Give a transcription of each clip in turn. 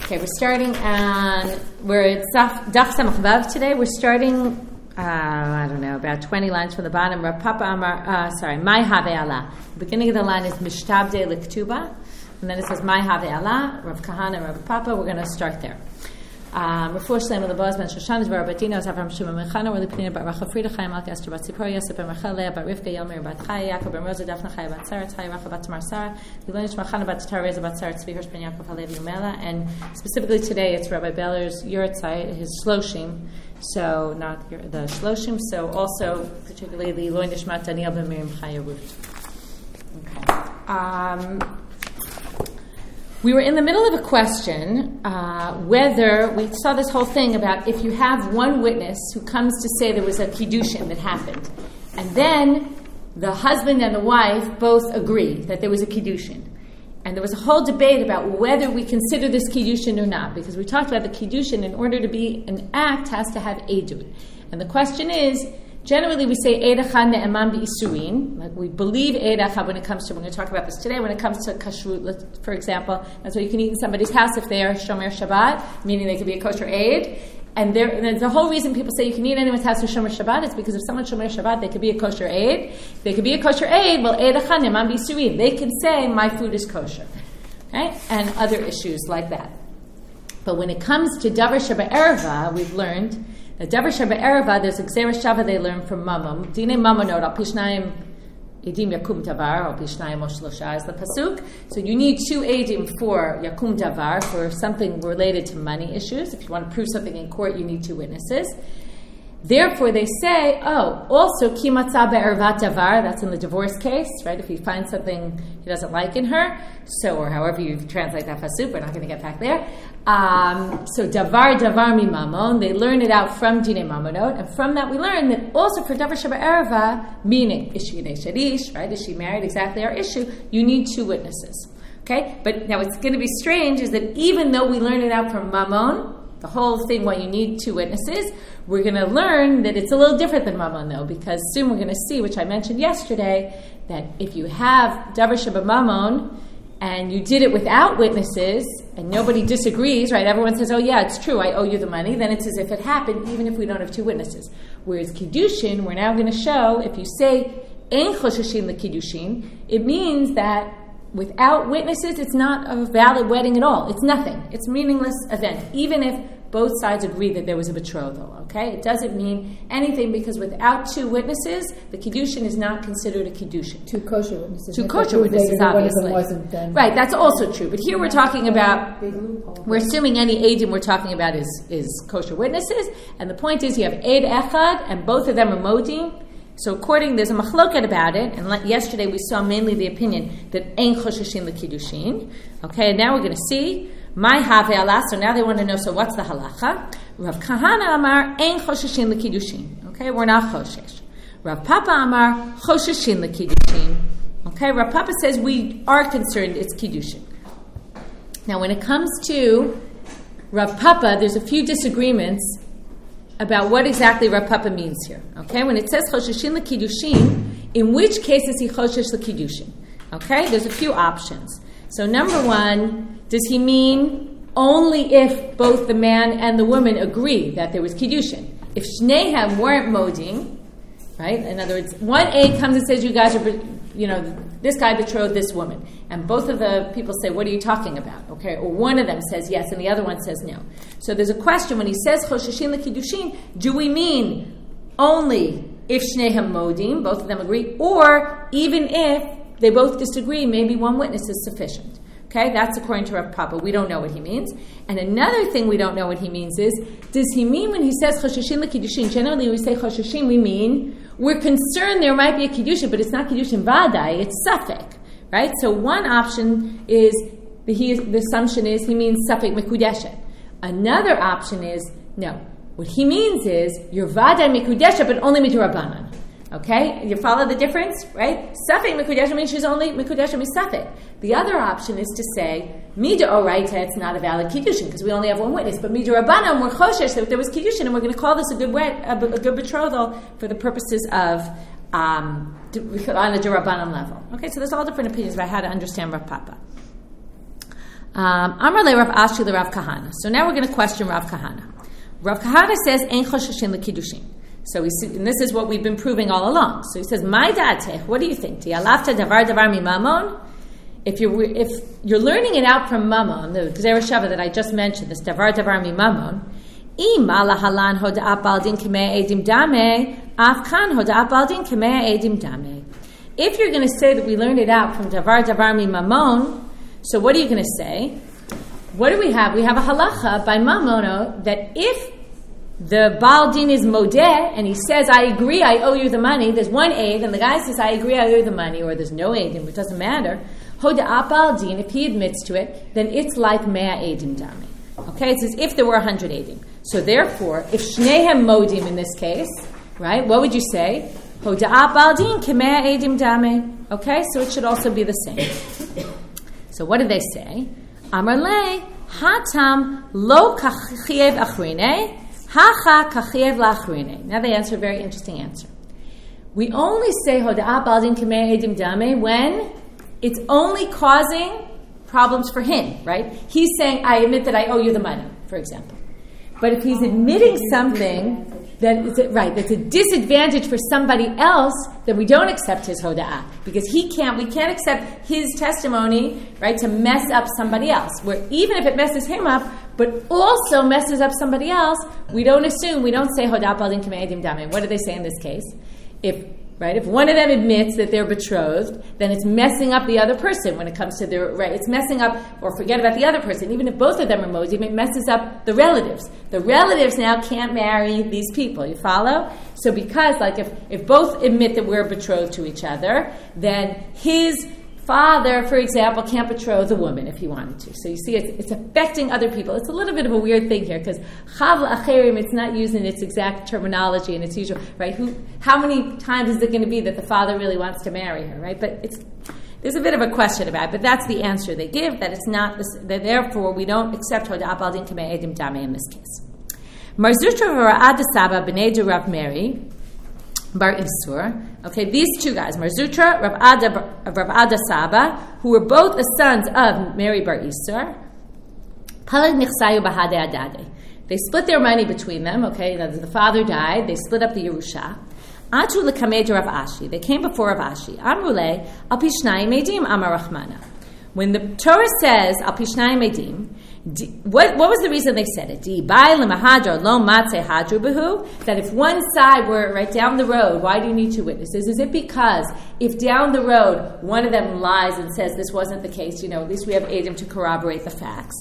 Okay, we're starting we're at Daf Samach Vav today. We're starting, about 20 lines from the bottom. Rav Papa Amar, Mai Have Allah. The beginning of the line is Mishtabde Liktuba, and then it says Mai Have Allah, Rav Kahana, Rav Papa. We're going to start there. Refuah Shleima Lebaz Ben Shoshan Zvar Batina Zavram Shimon Mechana Reli Pnina Bar Rachel Frida Chayim Malka Esther Bat Zipor Yosef Ben Rachel Leah Bat Rivka Yelmer Bat Chaya Yaakov Ben Rosa Daphne Chaya Bat Sarah Chaya Rachel Bat Tamar Sarah Lilanish Machana Bat Tar Reza Bat Sarah Tzvi Hirsch Ben Yaakov Halevi Umela. And specifically today it's Rabbi Beller's Yurtzai, his Shloshim, so not the Shloshim, so also particularly the Lo Nishmat Daniel Ben Miriam Chaya Ruth. Okay. We were in the middle of a question whether, we saw this whole thing about if you have one witness who comes to say there was a kiddushin that happened, and then the husband and the wife both agree that there was a kiddushin. And there was a whole debate about whether we consider this kiddushin or not, because we talked about the kiddushin, in order to be an act, has to have edut. And the question is, generally, we say Eid Echad Ne'eman B'Isurin. Like we believe Eid Echad when it comes to, we're going to talk about this today, when it comes to kashrut, for example. That's why you can eat in somebody's house if they are Shomer Shabbat, meaning they could be a kosher Eid. And the whole reason people say you can eat in anyone's house for Shomer Shabbat is because if someone's Shomer Shabbat, they could be a kosher Eid. They could be a kosher Eid, well, Eid Echad Ne'eman B'Isurin. They can say, my food is kosher. Okay? And other issues like that. But when it comes to Davar Sheba'erva, we've learned the Davar Sheba'erva, there's a Gzera Shava they learn from Mamam. Dine Mamonot, al Pishnayim Edim Yakum Davar, al Pishnayim Oshlosha is the pasuk. So you need two Edim for Yakum Davar, for something related to money issues. If you want to prove something in court, you need two witnesses. Therefore, they say, also Ki Matzah Be'ervat Davar, that's in the divorce case, right? If he finds something he doesn't like in her, or however you translate that pasuk, we're not going to get back there. So Davar Mi Mamon, they learn it out from Dine Mamonot, and from that we learn that also for Davar Sheba'erva, meaning, is she an Eshadish, right? Is she married? Exactly our issue. You need two witnesses. Okay? But now what's going to be strange is that even though we learn it out from Mamon, the whole thing, why you need two witnesses, we're going to learn that it's a little different than Mamon, though, because soon we're going to see, which I mentioned yesterday, that if you have Davar Sheba Mamon, and you did it without witnesses, and nobody disagrees, right? Everyone says, oh yeah, it's true, I owe you the money, then it's as if it happened, even if we don't have two witnesses. Whereas Kiddushin, we're now going to show, if you say, Ein Chosheshin LeKiddushin, it means that without witnesses, it's not a valid wedding at all. It's nothing. It's a meaningless event, even if both sides agree that there was a betrothal, okay? It doesn't mean anything because without two witnesses, the Kiddushin is not considered a Kiddushin. Two kosher witnesses. Two kosher witnesses, obviously. Right, that's also true. But here we're talking about, we're assuming any Eidim we're talking about is kosher witnesses, and the point is you have Eid Echad, and both of them are Modim. So there's a machloket about it, and yesterday we saw mainly the opinion that Ein Chosheshin LeKiddushin. Okay, and now we're going to see Mai Have Allah. So now they want to know, so what's the halacha? Rav Kahana Amar Ein Chosheshin LeKiddushin. Okay, we're not Choshesh. Rav Papa Amar Chosheshin LeKiddushin. Okay, Rav Papa says we are concerned it's Kiddushin. Now when it comes to Rav Papa, there's a few disagreements about what exactly Rav Papa means here. Okay, when it says Chosheshin LeKiddushin, in which case is he Choshesh LeKiddushin? Okay, there's a few options. So number one, does he mean only if both the man and the woman agree that there was Kiddushin? If Shnehem weren't moding, right? In other words, one A comes and says, you guys are, this guy betrothed this woman. And both of the people say, what are you talking about? Okay, or one of them says yes, and the other one says no. So there's a question, when he says Chosheshin LeKiddushin, do we mean only if Shnehem modim, both of them agree, or even if they both disagree, maybe one witness is sufficient? Okay, that's according to Rav Papa. We don't know what he means. And another thing we don't know what he means is, does he mean when he says Chosheshin LeKiddushin, generally we say Chosheshin, we mean we're concerned there might be a Kiddushin, but it's not Kiddushin Vadai, it's Safek, right? So one option is, the assumption is he means Safek Mekudeshet. Another option is, no, what he means is, you're Vadai Mekudeshet, but only Midrabanan. Okay, you follow the difference, right? Safek Mekudeshet means she's only Mekudeshet Misafek. The other option is to say, Mida Oraita, it's not a valid Kiddushin, because we only have one witness. But Mida Rabbanan, we're Choshesh, that there was Kiddushin, and we're going to call this a good betrothal for the purposes of, on a Rabbanan level. Okay, so there's all different opinions about how to understand Rav Papa. Amar le Rav Ashi le Rav Kahana. So now we're going to question Rav Kahana. Rav Kahana says, Ein chosheshin lekiddushin. So and this is what we've been proving all along. So he says, "My da'atech, what do you think? Ti'alafta davar mimamon." If you're learning it out from Mammon, the Gzera Shava that I just mentioned, this davar mimamon, im ala halan hoda'at baldin k'mei edim dame, afkan hoda'at baldin k'mei edim dame. If you're going to say that we learned it out from davar mimamon, so what are you going to say? What do we have? We have a halacha by Mamono that if the Baal Din is modeh, and he says, I agree, I owe you the money. There's one aid, and the guy says, I agree, I owe you the money, or there's no aid, and it doesn't matter. Hoda'at Baal Din, if he admits to it, then it's like mea edim dami. Okay, it's as if there were 100 edim. So therefore, if shnehem modim in this case, right, what would you say? Hoda'at Baal Din k'mea edim dami. Okay, so it should also be the same. So what do they say? Amar le, hatam lo kachiev achrine, hacha kachiev lachrine. Now they answer a very interesting answer. We only say hoda'at ba'al din k'mei edim dame when it's only causing problems for him, right? He's saying, I admit that I owe you the money, for example. But if he's admitting something that's a disadvantage for somebody else, then we don't accept his hoda'ah, because we can't accept his testimony, right, to mess up somebody else. Where even if it messes him up, but also messes up somebody else, we don't say hoda'ah ba'al din k'mei edim dame. What do they say in this case? If one of them admits that they're betrothed, then it's messing up the other person when it comes to their, right? It's messing up, or forget about the other person. Even if both of them are modim, it messes up the relatives. The relatives now can't marry these people. You follow? So because, if both admit that we're betrothed to each other, then his father, for example, can't betroth the woman if he wanted to. So you see, it's affecting other people. It's a little bit of a weird thing here, because chav la'acherim, it's not using its exact terminology and its usual, right? How many times is it going to be that the father really wants to marry her, right? But there's a bit of a question about it, but that's the answer they give, that it's not, that therefore we don't accept hoda'at ba'al din k'mei edim dame in this case. Mar Zutra v'Rav Saba b'nei de Rav Meri Bar Isur. Okay, these two guys, Mar Zutra, Rav Ada Saba, who were both the sons of Mary Bar Isur. Palag nichsayu bahade adade. They split their money between them. Okay, the father died. They split up the Yerusha. Atu lekamei Rav Ashi. They came before Rav Ashi. Amrule al pi shnayim edim amar Rachmana. When the Torah says al pi shnayim edim, what was the reason they said it? That if one side were right down the road, why do you need two witnesses? Is it because if down the road one of them lies and says this wasn't the case, at least we have Adam to corroborate the facts.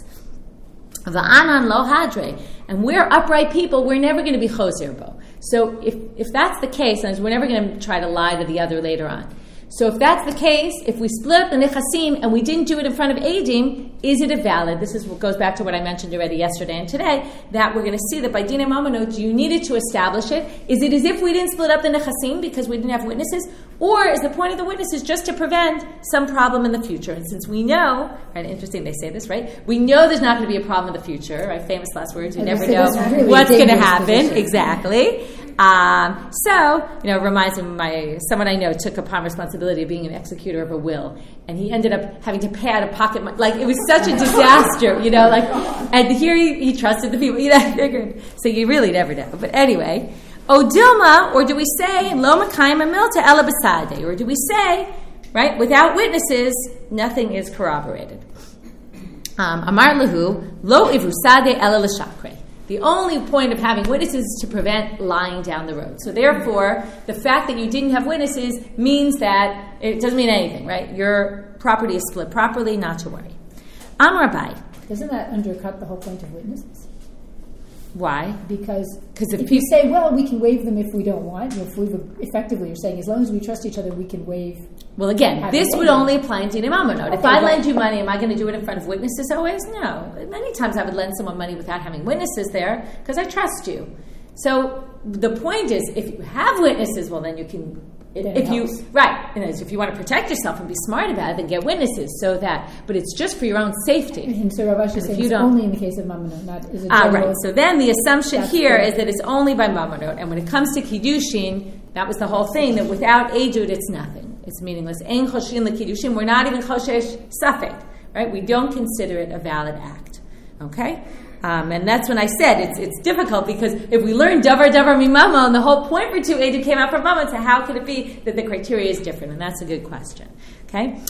And we're upright people, we're never going to be choser bo. So if that's the case, then we're never going to try to lie to the other later on. So if that's the case, if we split up the nechasim and we didn't do it in front of Eidim, is it a valid? This is what goes back to what I mentioned already yesterday and today, that we're going to see that by Dinei Mamonot, you needed to establish it. Is it as if we didn't split up the nechasim because we didn't have witnesses? Or is the point of the witnesses just to prevent some problem in the future? And since we know, right, interesting they say this, right? We know there's not going to be a problem in the future, right? Famous last words, you never know what's going to happen. Exactly. It reminds me of someone I know took upon responsibility of being an executor of a will, and he ended up having to pay out of pocket money. It was such a disaster, and here he trusted the people, figured. So you really never know. But anyway, Odilma, or do we say, Lo Makayim Milta Ela Basade, or do we say, right, without witnesses, nothing is corroborated. Amar Lahu, Lo Ivusade Ela L'Shakre. The only point of having witnesses is to prevent lying down the road. So therefore, the fact that you didn't have witnesses means that it doesn't mean anything, right? Your property is split properly, not to worry. Amar Abai. Doesn't that undercut the whole point of witnesses? Why? Because if you say, well, we can waive them if we don't want, effectively you're saying as long as we trust each other, we can waive. Well, again, this would only apply in Dinei Mamonot. If I lend you money, am I going to do it in front of witnesses always? No. Many times I would lend someone money without having witnesses there because I trust you. So the point is, if you have witnesses, well, then you can. If you want to protect yourself and be smart about it, then get witnesses. But it's just for your own safety. And so Rav Ashi is saying it's only in the case of Mamonot, not as a general. Right. So then the assumption here is that it's only by Mamonot, and when it comes to Kiddushin, that was the whole thing, that without Eidut, it's nothing. It's meaningless. Ein choshin lekiddushin. We're not even choshesh safek. right? We don't consider it a valid act, okay? And that's when I said it's difficult because if we learn davar mimama, and the whole point for 2 edim came out from mama, so how could it be that the criteria is different? And that's a good question, okay?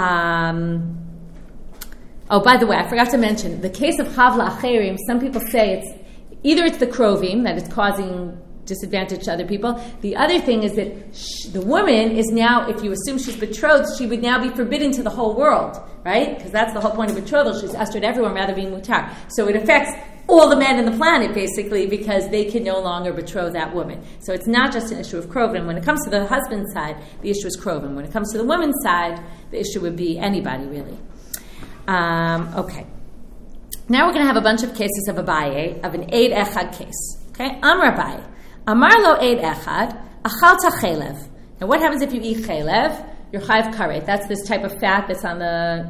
Oh, by the way, I forgot to mention, the case of Havla Acherim, some people say it's the Krovim, that it's causing disadvantage to other people. The other thing is that the woman is now, if you assume she's betrothed, she would now be forbidden to the whole world, right? Because that's the whole point of betrothal. She's asked to everyone rather than being mutar. So it affects all the men in the planet, basically, because they can no longer betroth that woman. So it's not just an issue of Krovim. When it comes to the husband's side, the issue is Krovim. When it comes to the woman's side, the issue would be anybody, really. Okay. Now we're going to have a bunch of cases of Abaye, of an Eid Echad case. Okay? Amar Abaye. Amar lo Eid Echad, achalta chelev. Now what happens if you eat chelev? You're chayav karet. That's this type of fat that's on the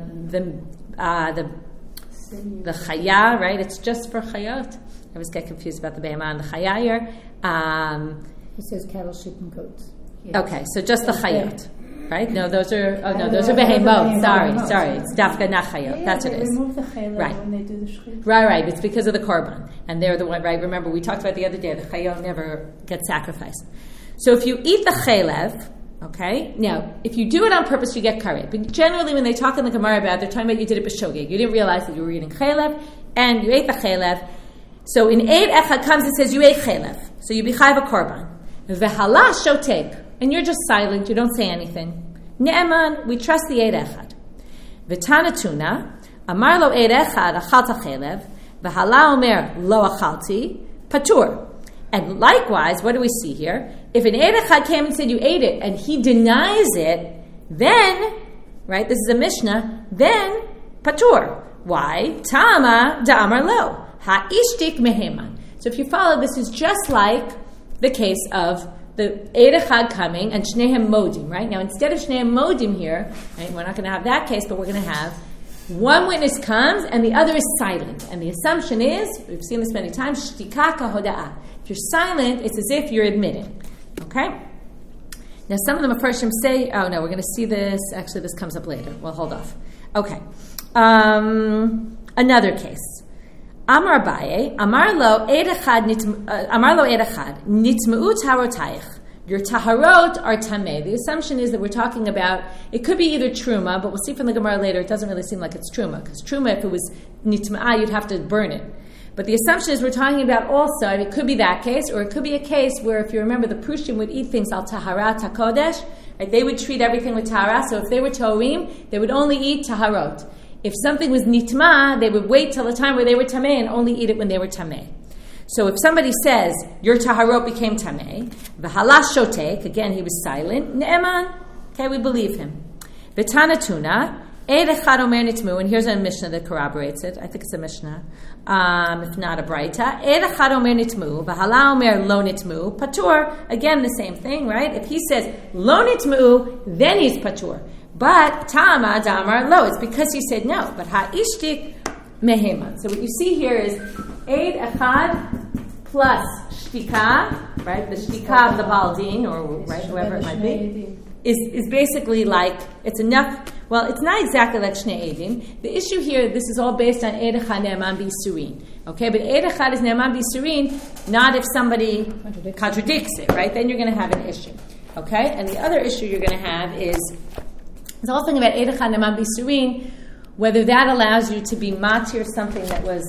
chaya, right? It's just for chayot. I always get confused about the behemah and the chaya here. It says cattle, sheep, and goats. Yes. Okay, so just the chayot. Right? No, those are behemot. Sorry. It's dafka not chayot. That's what it is. They remove the chaylev when they do the shchit. Right. It's because of the korban. And they're the one, right? Remember, we talked about the other day, the chayot never gets sacrificed. So if you eat the chaylev, okay, now, if you do it on purpose, you get karet. But generally, when they talk in the Gemara about it, they're talking about you did it b'shogeg. You didn't realize that you were eating chaylev, and you ate the chaylev. So in Eid Echad comes, it says you ate chaylev. So you be chayav a korban. V'hala shotek. And you're just silent, you don't say anything. Ne'eman, we trust the Eid Echad. V'tanatuna, amar lo Eid Echad, achalta chelev, v'hala omer lo achalti, patur. And likewise, what do we see here? If an Eid Echad came and said you ate it, and he denies it, then, right, this is a Mishnah, then, patur. Why? Tama da'amar lo, ha'ishtik meheman. So if you follow, this is just like the case of the Eid Echad coming and Shnehem Modim, right? Now, instead of Shnehem Modim here, right, we're not going to have that case, but we're going to have one witness comes and the other is silent. And the assumption is, we've seen this many times, Shtika kahoda'ah. If you're silent, it's as if you're admitting. Okay? Now, some of the Mefarshim say, oh no, we're going to see this. Actually, this comes up later. Well, hold off. Okay. Another case. Amar Abaye, Amar lo Eid Echad nitma'u taharotayich. Your taharot are tameh. The assumption is that we're talking about, it could be either truma, but we'll see from the Gemara later, it doesn't really seem like it's truma, because truma, if it was nitma'ah, you'd have to burn it. But the assumption is we're talking about also, and it could be that case, or it could be a case where, if you remember, the Prushim would eat things al taharat hakodesh, right? They would treat everything with tahara, so if they were torim, they would only eat taharot. If something was nitma, they would wait till the time where they were tameh and only eat it when they were tameh. So if somebody says, your taharot became tameh, v'hala shotek, again, he was silent, ne'eman, okay, we believe him. V'tanatuna, Eid Echad omer nitmu, and here's a Mishnah that corroborates it. I think it's a Mishnah, if not a Braita. Eid Echad omer nitmu, v'hala omer lo nitmu, patur, again, the same thing, right? If he says, lo nitmu, then he's patur. But Tama Damar lo, it's because he said no. But ha'ishtik meheman. So what you see here is Eid Echad plus shtika, right? The shtika of the baldin, or right, whoever it might be, is basically like, it's enough. Well, it's not exactly like Shnei Eidim. The issue here, this is all based on Eid Echad Ne'eman B'Yisurin. Okay, but Eid Echad is Ne'eman B'Yisurin, not if somebody contradicts it, right? Then you're going to have an issue. Okay, and the other issue you're going to have is the whole thing about Eid Echad Ne'eman B'Yisurin, whether that allows you to be matir something that was,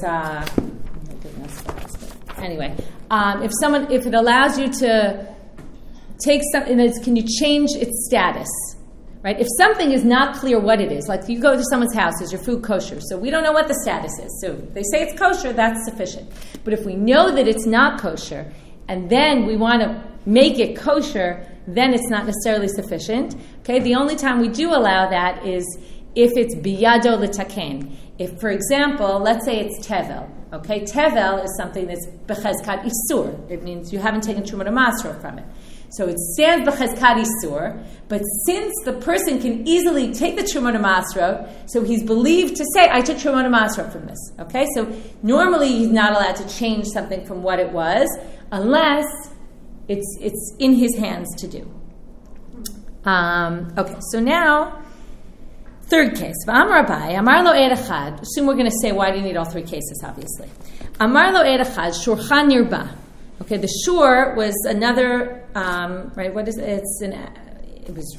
anyway, if it allows you to take something, can you change its status, right? If something is not clear what it is, like you go to someone's house, is your food kosher? So we don't know what the status is. So they say it's kosher, that's sufficient. But if we know that it's not kosher, and then we want to make it kosher, then it's not necessarily sufficient. Okay, the only time we do allow that is if it's biyado l'taken. If, for example, let's say it's tevel. Okay, tevel is something that's bechezkat isur. It means you haven't taken truma masro from it. So it stands bechezkat isur, but since the person can easily take the truma masro, so he's believed to say, I took truma masro from this. Okay, so normally he's not allowed to change something from what it was, unless it's in his hands to do. Okay, so now, Third case. Amar Abai, Amar lo Eid Echad. Soon we're going to say why do you need all three cases, obviously. Amar lo Eid Echad, Shurchan Nirba. Okay, the shur was another, right, what is it? It was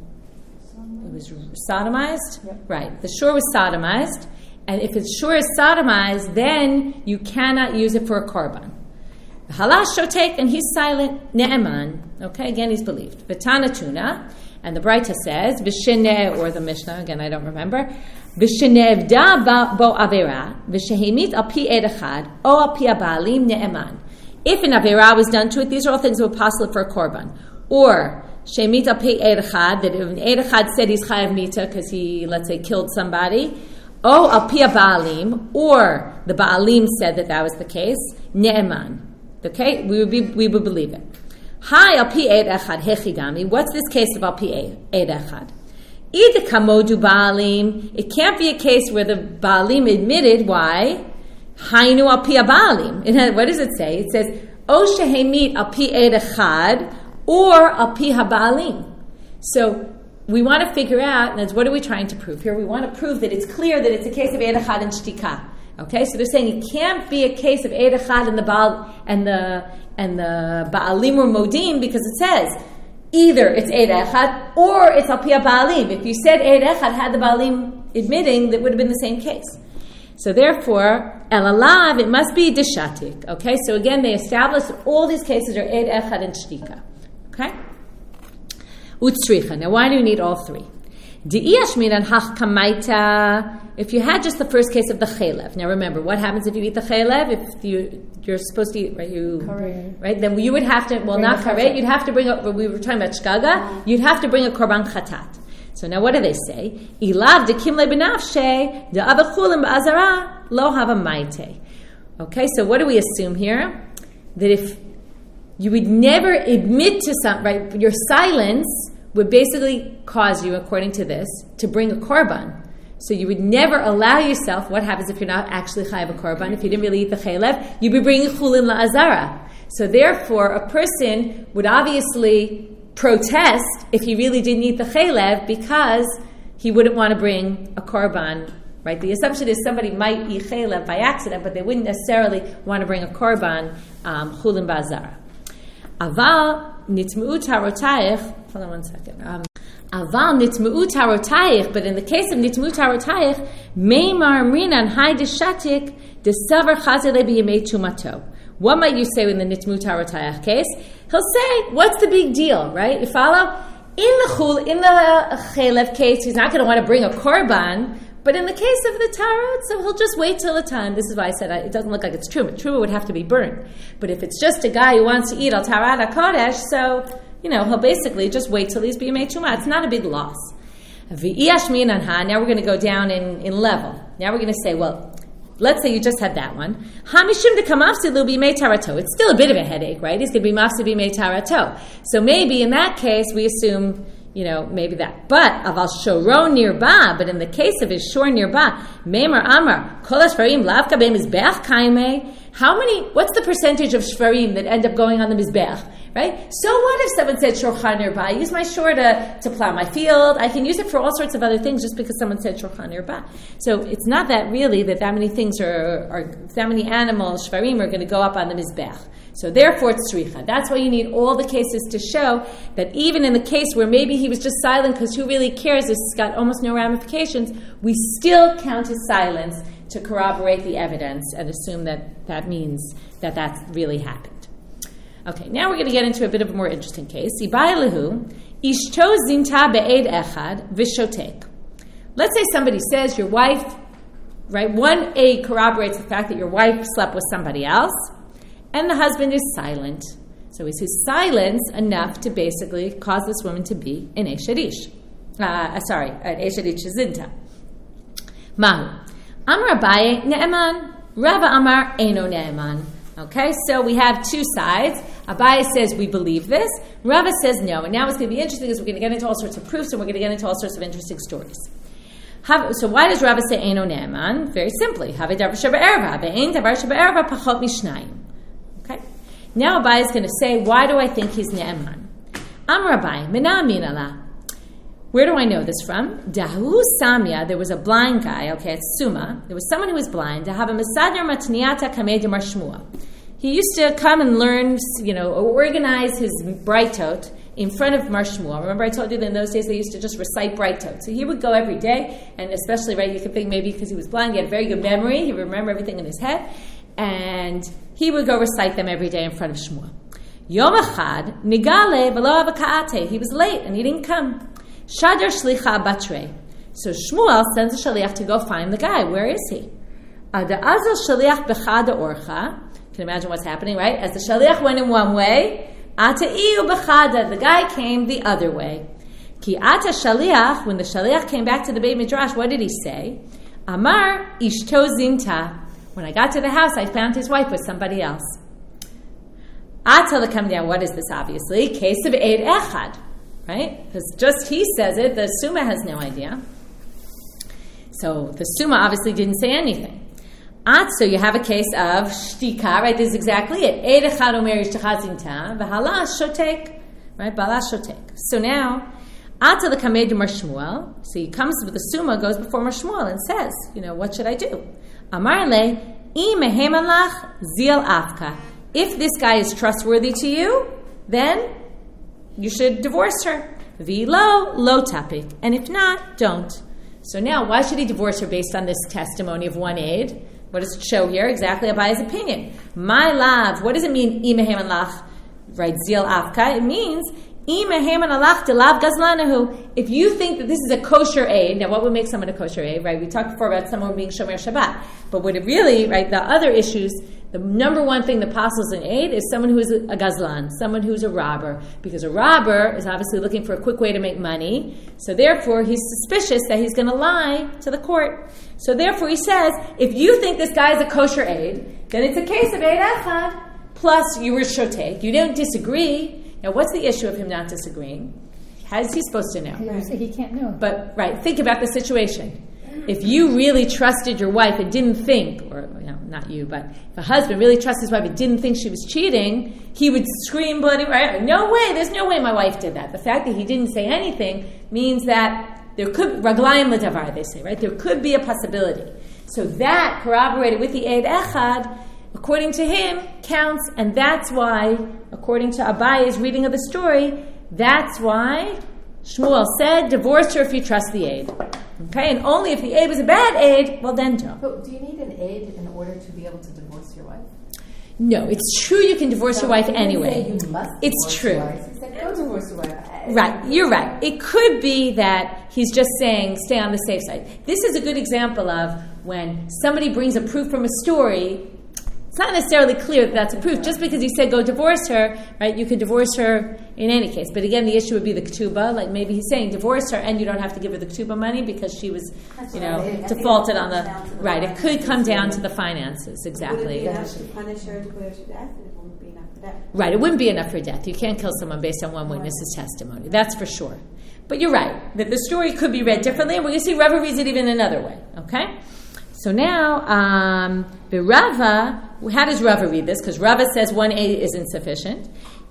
sodomized? Yep. Right, the shur was sodomized. And if its shur is sodomized, then you cannot use it for a korban. Halash shotek, and he's silent. Ne'eman. Okay, again, he's believed. V'tana tuna. And the Braita says, V'sheneh, or the Mishnah, again, I don't remember, V'shenevda bo avera, V'shehemit al pi ed echad, o al pi aba'alim ne'eman. If an avera was done to it, these are all things that would possible for a korban. Or, shehemit al pi ed echad, that if an ed echad said he's chayav mita because he, let's say, killed somebody, o al pi aba'alim, or the ba'alim said that was the case, ne'eman. Okay, we would believe it. Hi, al pi eid echad hechigami. What's this case of al pi eid echad? Ida kamodu baalim. It can't be a case where the baalim admitted. Why? Hainu al pi baalim. What does it say? It says o shehemit al pi eid echad or al pi habaalim. So we want to figure out. And what are we trying to prove here? We want to prove that it's clear that it's a case of eid echad and shtika. Okay, so they're saying it can't be a case of eid echad and the baal and the ba'alim or modim because it says either it's eid echad or it's al pi ba'alim. If you said eid echad had the ba'alim admitting, that would have been the same case. So therefore, el alav, it must be dishatik. Okay, so again they established that all these cases are eid echad and shtika. Okay, utzricha. Now why do you need all three? If you had just the first case of the chaylev, now remember, what happens if you eat the chaylev? If you're supposed to eat, right? Then you would have to, not karet, you'd have to bring up, we were talking about shkaga, you'd have to bring a korban chatat. So now what do they say? Ilav de kimle benafshe, de abachulim ba'azara, lo hava maite. Okay, so what do we assume here? That if you would never admit to something, right, your silence would basically cause you, according to this, to bring a korban. So you would never allow yourself, what happens if you're not actually chayav a korban, if you didn't really eat the chaylev, you'd be bringing chulin la'azara. So therefore, a person would obviously protest if he really didn't eat the chaylev because he wouldn't want to bring a korban, right? The assumption is somebody might eat chaylev by accident, but they wouldn't necessarily want to bring a korban chulin ba'azara. Aval nitmeu tarotayich. Hold on one second. Aval nitmeu tarotayich. But in the case of nitmeu tarotayich, meimar amrinan hai deshatik desavar chazele b'yemei tumato. What might you say in the nitmeu tarotayich case? He'll say, "What's the big deal?" Right? You follow? In the chaylev case, he's not going to want to bring a korban. But in the case of the tarot, so he'll just wait till the time. This is why I said it doesn't look like it's truma. Truma would have to be burned. But if it's just a guy who wants to eat al tarat HaKodesh, so, he'll basically just wait till he's b'yemei tuma. It's not a big loss. Now we're going to go down in level. Now we're going to say, well, let's say you just had that one. Hamishim de kamafsilu b'yemei tarato. It's still a bit of a headache, right? He's going to be mafsid b'yemei tarato. So maybe in that case, we assume, maybe that. But aval shoron nirba, but in the case of his shor nirba, meimar amar kol hashvarim lavka be'mizbeach kaimei. What's the percentage of shvarim that end up going on the mizbeach, right? So what if someone said shorchan nirba? I use my shor to plow my field. I can use it for all sorts of other things just because someone said shorchan nirba. So it's not that really that many things that many animals, shvarim, are going to go up on the mizbeach. So therefore it's tzricha. That's why you need all the cases to show that even in the case where maybe he was just silent because who really cares, this has got almost no ramifications, we still count his silence to corroborate the evidence and assume that means that really happened. Okay, now we're going to get into a bit of a more interesting case. Ibailahu, ishto zinta be'ed echad vishotek. Let's say somebody says your wife, right, 1A corroborates the fact that your wife slept with somebody else, and the husband is silent. So is his silence enough to basically cause this woman to be an Eshadish? An Eshadish Zinta. Mahu. Amar Abaye ne'eman. Rava Amar Eino ne'eman. Okay, so we have two sides. Abaye says we believe this. Rava says no. And now what's going to be interesting is we're going to get into all sorts of proofs and we're going to get into all sorts of interesting stories. So why does Rava say Eino ne'eman? Very simply. Have davar shebe'erva. Ve'ein davar shebe'erva pachot mishnayim. Now Abai is going to say, why do I think he's ne'eman? Amar Abai, mina minala. Where do I know this from? Dahu Samya, there was a blind guy, okay, it's Suma. There was someone who was blind. He used to come and learn, organize his Breitot in front of Mar Shmuel. Remember I told you that in those days they used to just recite Breitot. So he would go every day, and especially, right, you could think maybe because he was blind, he had a very good memory, he would remember everything in his head, and he would go recite them every day in front of Shmuel. Yom Echad, Nigale v'lo avaka'ate. He was late and he didn't come. Shadar shlicha batre. So Shmuel sends a shaliach to go find the guy. Where is he? Ada azal shaliach bechada orcha. Can you imagine what's happening, right? As the shaliach went in one way, ata iu bechada. The guy came the other way. Ki ata shaliach. When the shaliach came back to the Beit Midrash, what did he say? Amar ishto zinta. When I got to the house, I found his wife with somebody else. Ata come down. What is this? Obviously, case of Eid Echad. Right? Because just he says it, the Suma has no idea. So the Suma obviously didn't say anything. So you have a case of shtika, right? This is exactly it. Eid echad omer ishtcha zinta, v'hala shotek, right? Bala shotek. So now, Ata the kamed to Mar Shmuel. So he comes with the Suma, goes before Mar Shmuel and says, what should I do? Amar le, I meheman lach zil afka. If this guy is trustworthy to you, then you should divorce her. V'lo, lo tapik. And if not, don't. So now, why should he divorce her based on this testimony of one aid? What does it show here? Exactly Abaye's opinion. My love, what does it mean, imehem lach, right, zil afka? It means, imehem lach delav gazlanahu. If you think that this is a kosher aid, now what would make someone a kosher aid, right? We talked before about someone being shomer Shabbat. But what it really, right, the other issues, the number one thing that apostles an aid is someone who is a gazlan, someone who's a robber. Because a robber is obviously looking for a quick way to make money. So therefore, he's suspicious that he's going to lie to the court. So therefore, he says, if you think this guy is a kosher aid, then it's a case of Eid Echad, plus you were shotek. You don't disagree. Now, what's the issue of him not disagreeing? How is he supposed to know? He can't know. But, right, think about the situation. If you really trusted your wife and didn't think, or not you, but if a husband really trusted his wife and didn't think she was cheating, he would scream bloody, right? No way, there's no way my wife did that. The fact that he didn't say anything means that there could, raglayim l'davar, they say, right? There could be a possibility. So that corroborated with the Eid Echad, according to him, counts, and that's why, according to Abaye's reading of the story, that's why Shmuel said, divorce her if you trust the aid. Okay, and only if the aid was a bad aid, well then don't. But do you need an aid in order to be able to divorce your wife? No, it's true you can divorce your wife anyway. You must it's true. Your wife. He said, go divorce your wife. Right, you're right. It could be that he's just saying, stay on the safe side. This is a good example of when somebody brings a proof from a story. It's not necessarily clear that that's a proof. Just because he said go divorce her, right? You could divorce her in any case. But again, the issue would be the ketubah. Like maybe he's saying divorce her and you don't have to give her the ketubah money because she was, defaulted on the right. It could come down to the finances. Exactly. Would it be enough to punish her to put her to death, and it wouldn't be enough for death? Right. It wouldn't be enough for death. You can't kill someone based on one witness's testimony. That's for sure. But you're right that the story could be read differently, and we're going to see Rava reads it even another way. Okay. So now, the Rava, how does Rava read this? Because Rava says one aid is insufficient.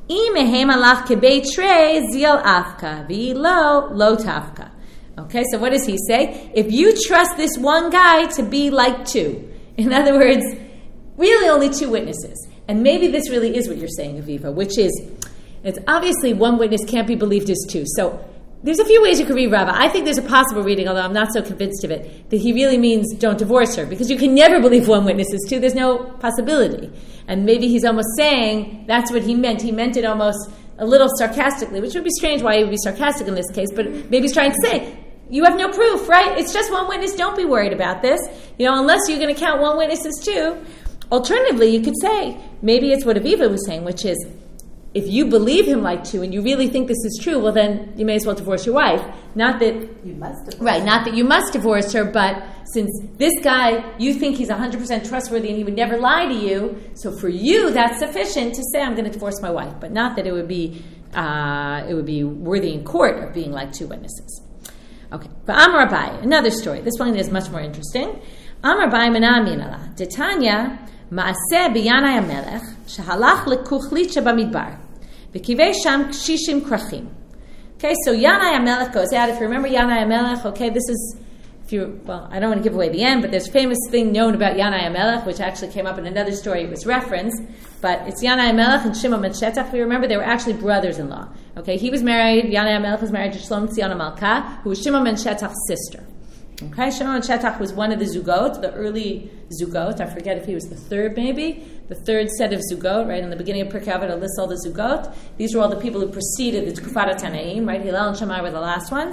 Okay, so what does he say? If you trust this one guy to be like two, in other words, really only two witnesses, and maybe this really is what you're saying, Aviva, which is, it's obviously one witness can't be believed as two. So there's a few ways you could read Rava. I think there's a possible reading, although I'm not so convinced of it, that he really means don't divorce her, because you can never believe one witness is two. There's no possibility. And maybe he's almost saying that's what he meant. He meant it almost a little sarcastically, which would be strange why he would be sarcastic in this case, but maybe he's trying to say, you have no proof, right? It's just one witness. Don't be worried about this. Unless you're going to count one witness as two. Alternatively, you could say, maybe it's what Aviva was saying, which is, if you believe him like two and you really think this is true, well then you may as well divorce your wife. Not that you must divorce her. Not that you must divorce her, but since this guy, you think he's 100% trustworthy and he would never lie to you, so for you that's sufficient to say I'm going to divorce my wife, but not that it would be worthy in court of being like two witnesses. Okay, but Amar Abai, another story. This one is much more interesting. Amar Abai Mana Minala, Titania. Maaseh b'Yanai HaMelech shehalach lekuchlit shebamidbar v'kivei sham kshishim krachim Okay, so Yanai HaMelech goes out. If you remember Yanai HaMelech, okay, this is, I don't want to give away the end, but there's a famous thing known about Yanai HaMelech, which actually came up in another story. It was referenced, but it's Yanai HaMelech and Shimon ben Shetach. If you remember, they were actually brothers-in-law. Okay, he was married, Yanai HaMelech was married to Shlom Tzion HaMalkah, who was Shimon ben Shetach's sister. Okay, Shimon ben Shetach was one of the Zugot, the early Zugot. I forget if he was the third, maybe. The third set of Zugot, right? In the beginning of Pirkei Avot, it lists all the Zugot. These were all the people who preceded the Tkufat HaTanaim, right? Hillel and Shammai were the last ones.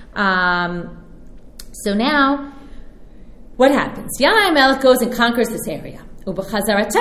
So now, what happens? Yanai HaMelech goes and conquers this area. He was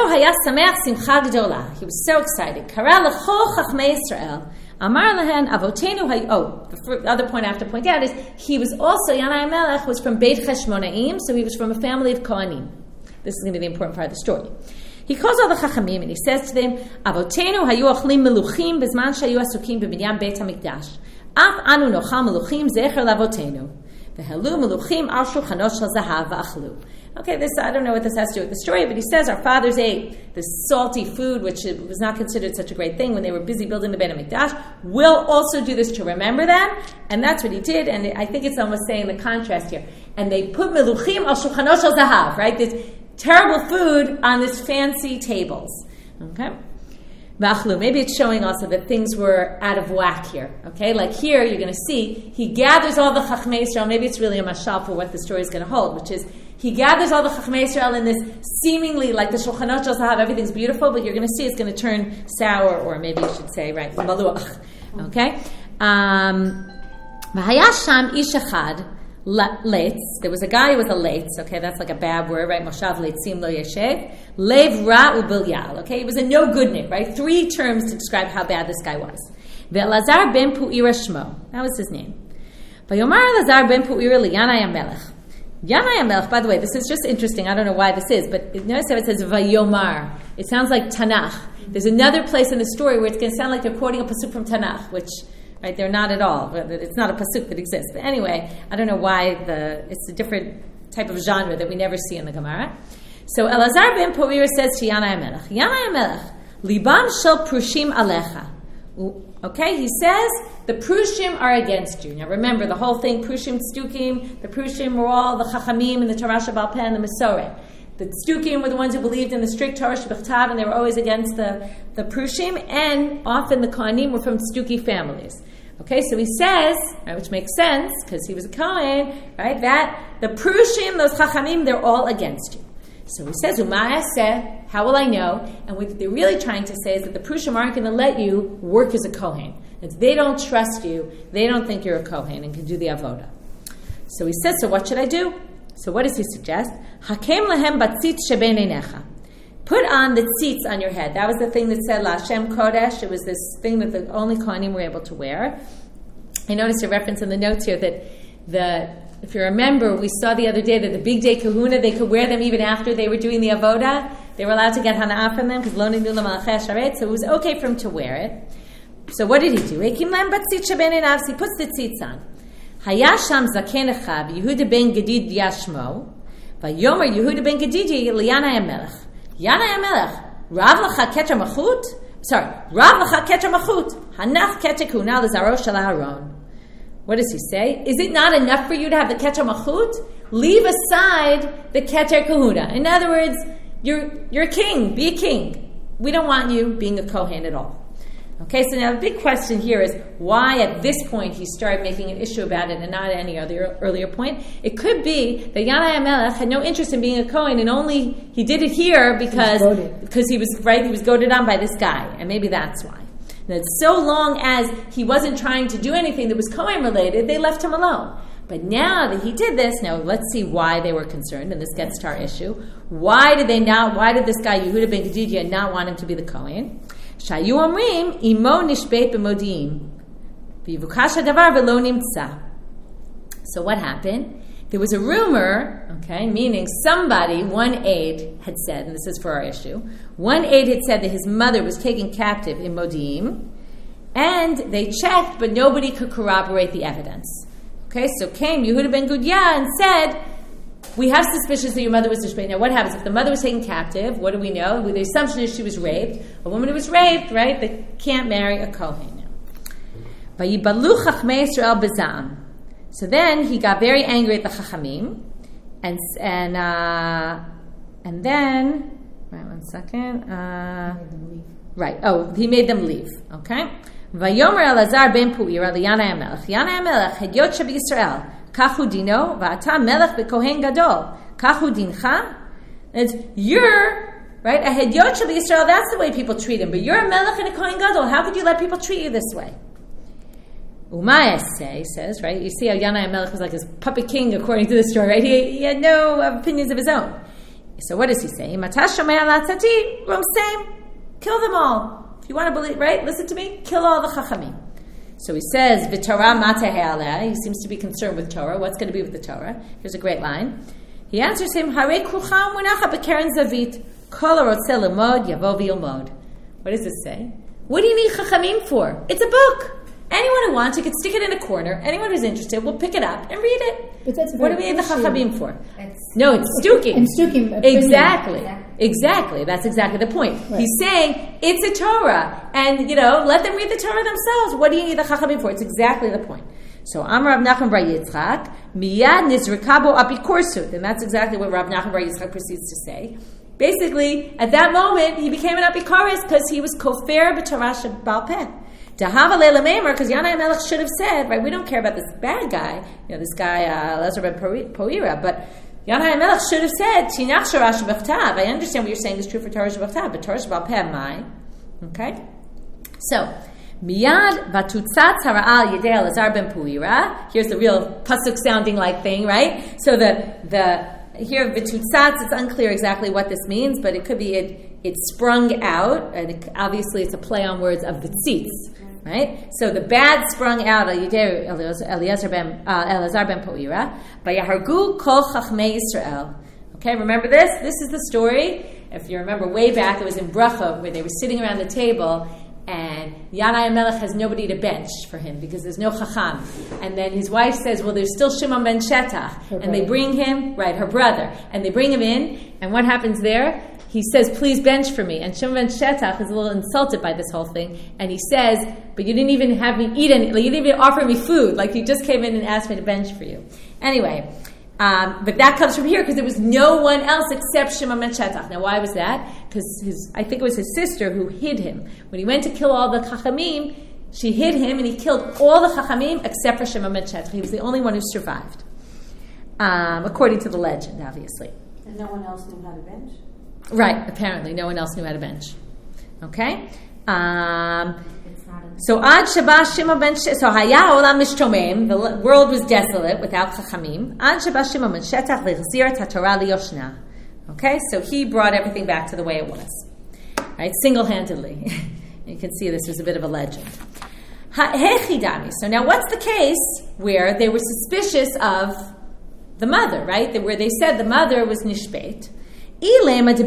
so excited. Kara l'chol chachmei Yisrael. Amar lehen avotenu the other point I have to point out is he was also, Yanai HaMelech was from Beit Cheshmonaim, so he was from a family of Kohanim. This is going to be the important part of the story. He calls all the Chachamim and he says to them, Avotenu hayu ochlim meluchim bezman shayu asukim bebinyan Beit HaMikdash. Af anu nochal meluchim zecher lavotenu. V'helu meluchim al shulchanot shel zahav v'achlu. Okay, I don't know what this has to do with the story, but he says our fathers ate this salty food, which was not considered such a great thing when they were busy building the Beit HaMikdash. We'll also do this to remember them, and that's what he did, and I think it's almost saying the contrast here. And they put meluchim al shulchanot shel zahav, right? This terrible food on this fancy tables. Okay? Maybe it's showing also that things were out of whack here. Okay? Like here, you're going to see, he gathers all the Chachmei Yisrael. Maybe it's really a mashal for what the story is going to hold, which is, he gathers all the Chachmei Yisrael in this seemingly, like the Shulchanot Shel Zahav, everything's beautiful, but you're going to see it's going to turn sour, or maybe you should say, right, maluach. Okay? V'haya sham ish echad, Leitz. There was a guy who was a Leitz. Okay, that's like a bad word, right? Moshav Leitzim lo yeshev. Lev ra ubilyal. Okay, it was a no goodnik, right? 3 terms to describe how bad this guy was. Ve'elazar ben Pu'ira shmo. That was his name. Vayomar Elazar ben Pu'ira liYanai HaMelech. Yanai HaMelech, by the way, this is just interesting. I don't know why this is, but notice how it says Vayomar. It sounds like Tanakh. There's another place in the story where it's going to sound like they're quoting a pasuk from Tanakh, which, right, they're not at all. It's not a pasuk that exists. But anyway, I don't know why it's a different type of genre that we never see in the Gemara. So Elazar ben Pu'ira says to Yanai HaMelech, Yanai HaMelech, Libam shel Prushim alecha. Okay, he says, the Prushim are against you. Now remember, the whole thing, Prushim, Stukim, the Prushim were all the Chachamim and the Torah Sheba'al Peh and the Masoret. The Stukim were the ones who believed in the strict Torah Shebechtav, and they were always against the Prushim, and often the Kohanim were from Stuki families. Okay, so he says, right, which makes sense, because he was a Kohen, right, that the Prushim, those Chachamim, they're all against you. So he says, Umayaseh, how will I know? And what they're really trying to say is that the Prushim aren't going to let you work as a Kohen. If they don't trust you, they don't think you're a Kohen and can do the Avodah. So he says, so what should I do? So what does he suggest? Hakem lahem batzitz sheben einecha. Put on the tzitz on your head. That was the thing that said La Hashem Kodesh. It was this thing that the only Kohanim were able to wear. I noticed a reference in the notes here that if you remember, we saw the other day that the big day kahuna, they could wear them even after they were doing the avoda. They were allowed to get hana'ah from them because lo nidu l'malachei sharet, so it was okay for him to wear it. So what did he do? He puts the tzitz on. Hayasham zaken echad, Yehuda ben Gedid yashmo, vayomer Yehuda ben Gedidi liYanai HaMelech. Yanai HaMelech, Rav l'cha keter machut? Rav l'cha keter machut. Hanach keter kahuna l'zaro shel Aharon. What does he say? Is it not enough for you to have the Keter Machut? Leave aside the Keter Kahuna. In other words, you're a king. Be a king. We don't want you being a Kohen at all. Okay, so now the big question here is why at this point he started making an issue about it and not at any other earlier point. It could be that Yanai HaMelech had no interest in being a Kohen and only he did it here because he was goaded on by this guy, and maybe that's why. That so long as he wasn't trying to do anything that was Kohen related, they left him alone. But now that he did this, now let's see why they were concerned, and this gets to our issue. Why did this guy, Yehuda ben Gedidia, not want him to be the Kohen? Shayu omrim, imo nishbeit b'modiim, v'yivukash hadavar v'lo nimtza. So what happened? There was a rumor, okay, meaning somebody, one aide had said, and this is for our issue, one aide had said that his mother was taken captive in Modi'im, and they checked, but nobody could corroborate the evidence. Okay, so came Yehuda ben Gudya and said, we have suspicions that your mother was nishbeit. Now what happens? If the mother was taken captive, what do we know? The assumption is she was raped. A woman who was raped, right, they can't marry a Kohen now. Vayibalu Chachmei Yisrael bezam. So then he got very angry at the Chachamim, and then, right, one second. He made them leave. Okay. Vayomer Elazar ben Pu'ira liYanai HaMelech. Yanai HaMelech Hedyot sheB'Yisrael. Kachu dino va'ata melech b'kohen gadol. Kachu dincha. It's you're right a Hedyot sheB'Yisrael. That's the way people treat him. But you're a melech and a kohen gadol. How could you let people treat you this way? Umayaseh says, right? You see how Yanai HaMelech was like his puppet king, according to the story, right? He had no opinions of his own. So what does he say? Matash shomei alatzati, same. Kill them all. If you want to believe, right? Listen to me. Kill all the chachamim. So he says, "V'Torah mateh aleh." He seems to be concerned with Torah. What's going to be with the Torah? Here's a great line. He answers him, "Harei krucha munacha b'keren zavit. Kol harotzeh lemod yavo v'yilmod." What does this say? What do you need chachamim for? It's a book. Anyone who wants, you can stick it in a corner. Anyone who's interested will pick it up and read it. But that's what do we need the chachamim for? It's stuking. And stuking. Exactly. That's exactly the point. Right. He's saying it's a Torah, and let them read the Torah themselves. What do you need the chachamim for? It's exactly the point. So Amar Rav Nachman bar Yitzchak miyad nizrikabo apikorsut, and that's exactly what Rav Nachman bar Yitzchak proceeds to say. Basically, at that moment, he became an apikoros because he was kofer b'Torah shebal peh. Because Yanai HaMelech should have said, right, we don't care about this bad guy, this guy, Elazar ben Poira, but Yanai HaMelech should have said, Tinach Shara Shebachtav. I understand what you're saying is true for Torah Shebachtav, but Torah Shebal Peh mai. Okay? So, Miyad vatutzatz hara'al yedei Elazar ben Poira. Here's the real pasuk sounding like thing, right? So the here vatutzatz, it's unclear exactly what this means, but it could be it sprung out, and obviously it's a play on words of the tzitz. Right? So the bad sprung out Elazar ben Poira. Vayahargu kol chachmei Yisrael. Okay, remember this? This is the story. If you remember way back, it was in Bracha where they were sitting around the table, and Yanai HaMelech has nobody to bench for him because there's no chacham. And then his wife says, well, there's still Shimon ben Shetach. And they bring him, right, her brother. And they bring him in, and what happens there? He says, please bench for me. And Shimon ben Shetach is a little insulted by this whole thing. And he says, but you didn't even have me eat any, you didn't even offer me food. Like you just came in and asked me to bench for you. Anyway, but that comes from here because there was no one else except Shimon ben Shetach. Now why was that? Because I think it was his sister who hid him. When he went to kill all the chachamim, she hid him and he killed all the chachamim except for Shimon ben Shetach. He was the only one who survived. According to the legend, obviously. And no one else knew how to bench? Right, apparently. No one else knew how to bench. Okay? So Ad Sheba Shimon ben Shetach, so Haya Olam Mishtomem, the world was desolate without Chachamim. Ad Sheba Shimon ben Shetach Lechzir HaTorah Liyoshna. Okay, so he brought everything back to the way it was. Right, single-handedly. You can see this was a bit of a legend. Hechidami. So now what's the case where they were suspicious of the mother, right? Where they said the mother was Nishbet. If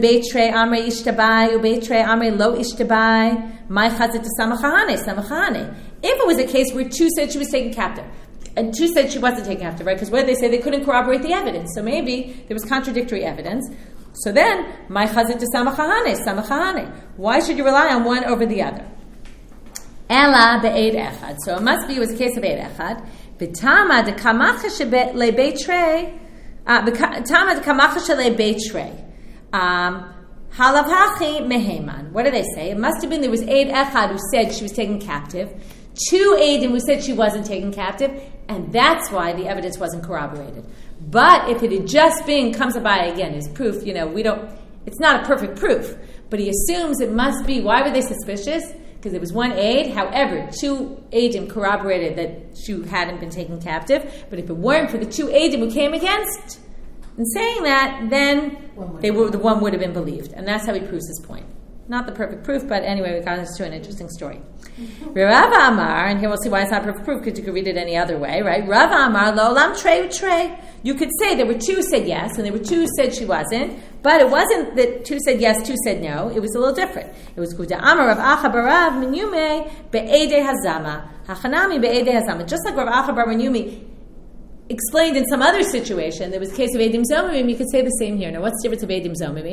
it was a case where two said she was taken captive and two said she wasn't taken captive, right? Because what did they say? They couldn't corroborate the evidence. So maybe there was contradictory evidence. So then, why should you rely on one over the other? Ela be'ed echad. So it must be it was a case of eid echad. B'tama dekamacha lebeitrei. B'tama dekamacha lebeitrei. Halavhachi meheman. What do they say? It must have been there was Eid Echad who said she was taken captive, two Eidim who said she wasn't taken captive, and that's why the evidence wasn't corroborated. But if it had just been comes by again as proof, it's not a perfect proof, but he assumes it must be. Why were they suspicious? Because there was one Eid. However, two Eidim corroborated that she hadn't been taken captive. But if it weren't for the two Eidim who came against. In saying that, then the one would have been believed. And that's how he proves his point. Not the perfect proof, but anyway, we got into an interesting story. Rav Amar, and here we'll see why it's not perfect proof, because you could read it any other way, right? Rav Amar, lo lam trei. You could say there were two who said yes, and there were two who said she wasn't, but it wasn't that two said yes, two said no. It was a little different. It was Kuda Amar Rav Acha barav Menyume be'edei hazama. Hachanami be'edei hazama. Just like Rav Acha bar Menyume explained in some other situation, there was a case of Eidim Zomimim, you could say the same here. Now, what's the difference of Eidim Zomimim?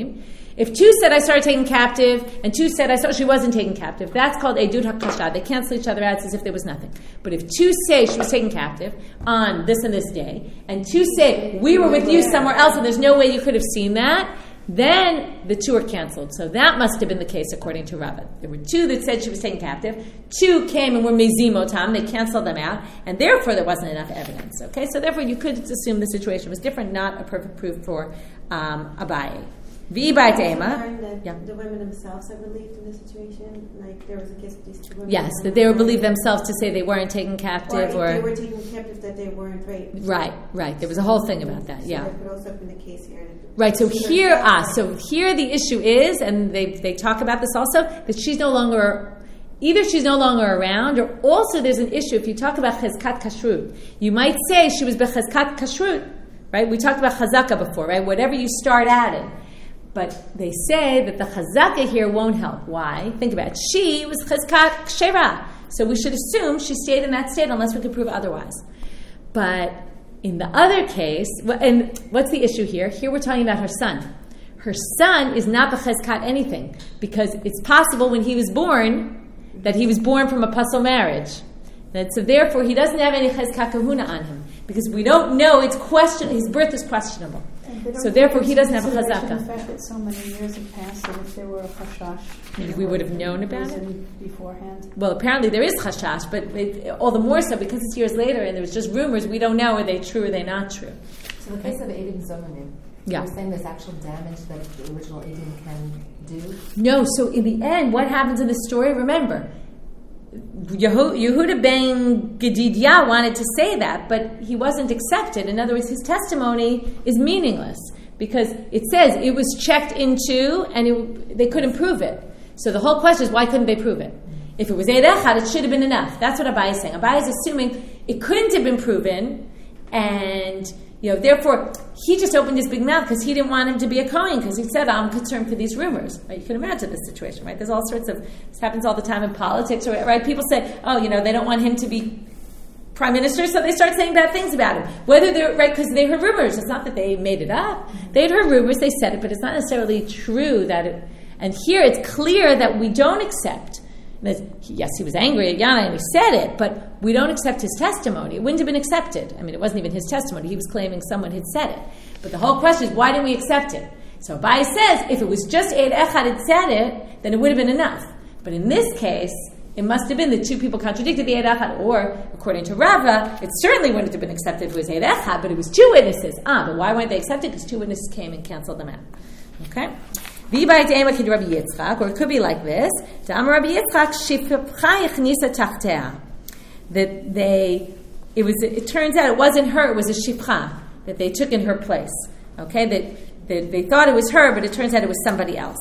If two said I started taken captive, and two said I saw she wasn't taken captive, that's called Edut HaKashad. They cancel each other out as if there was nothing. But if two say she was taken captive on this and this day, and two say we were with you somewhere else and there's no way you could have seen that, then the two are canceled. So that must have been the case according to Rava. There were two that said she was taken captive. Two came and were mezimotam. They canceled them out. And therefore there wasn't enough evidence. Okay, so therefore you could assume the situation was different, not a perfect proof for Abaye. The women themselves are believed in the situation, like there was a case of these two women. Yes, that they were believed themselves to say they weren't taken captive, or if they were taken captive, that they weren't raped. Right. There was a whole thing about that. So yeah. that could also have been the case here. Right. So here the issue is, and they talk about this also, that she's no longer. Either she's no longer around, or also there's an issue. If you talk about chezkat kashrut, you might say she was bechezkat kashrut, right? We talked about chazaka before, right? Whatever you start adding. But they say that the chazaka here won't help. Why? Think about it. She was chezkat kshera. So we should assume she stayed in that state unless we could prove otherwise. But in the other case, and what's the issue here? Here we're talking about her son. Her son is not bechezkat anything, because it's possible when he was born that he was born from a pasul marriage. And so therefore he doesn't have any chezkat kahuna on him, because we don't know, his birth is questionable. So therefore he doesn't have a chazaka. The fact that so many years have passed, that if there were a chashash, we would have known about it beforehand. Well, apparently there is chashash, but all the more so because it's years later and there was just rumors. We don't know, are they true or are they not true. So the case of Eidim Zomanim, yeah. You're saying there's actual damage that the original Eidim can do? No, so in the end, what happens in the story? Remember, Yehuda ben Gedidya wanted to say that, but he wasn't accepted. In other words, his testimony is meaningless because it says it was checked into and they couldn't prove it. So the whole question is, why couldn't they prove it? If it was Eid Echad, it should have been enough. That's what Abaye is saying. Abaye is assuming it couldn't have been proven, and therefore he just opened his big mouth because he didn't want him to be a Kohen, because he said, I'm concerned for these rumors. Right? You can imagine this situation, right? There's all sorts of, this happens all the time in politics, right? People say, they don't want him to be prime minister, so they start saying bad things about him. Whether they're, right, because they heard rumors. It's not that they made it up. They'd heard rumors, they said it, but it's not necessarily true that it, and here it's clear that we don't accept. Yes, he was angry at Yana and he said it, but we don't accept his testimony. It wouldn't have been accepted. I mean, it wasn't even his testimony. He was claiming someone had said it. But the whole question is, why didn't we accept it? So Abaye says, if it was just Eid Echad had said it, then it would have been enough. But in this case, it must have been the two people contradicted the Eid Echad, or, according to Rava, it certainly wouldn't have been accepted if it was Eid Echad, but it was two witnesses. But why weren't they accepted? Because two witnesses came and canceled them out. Okay? Or it could be like this. That it turns out it wasn't her, it was a shipcha that they took in her place. Okay, that they thought it was her, but it turns out it was somebody else.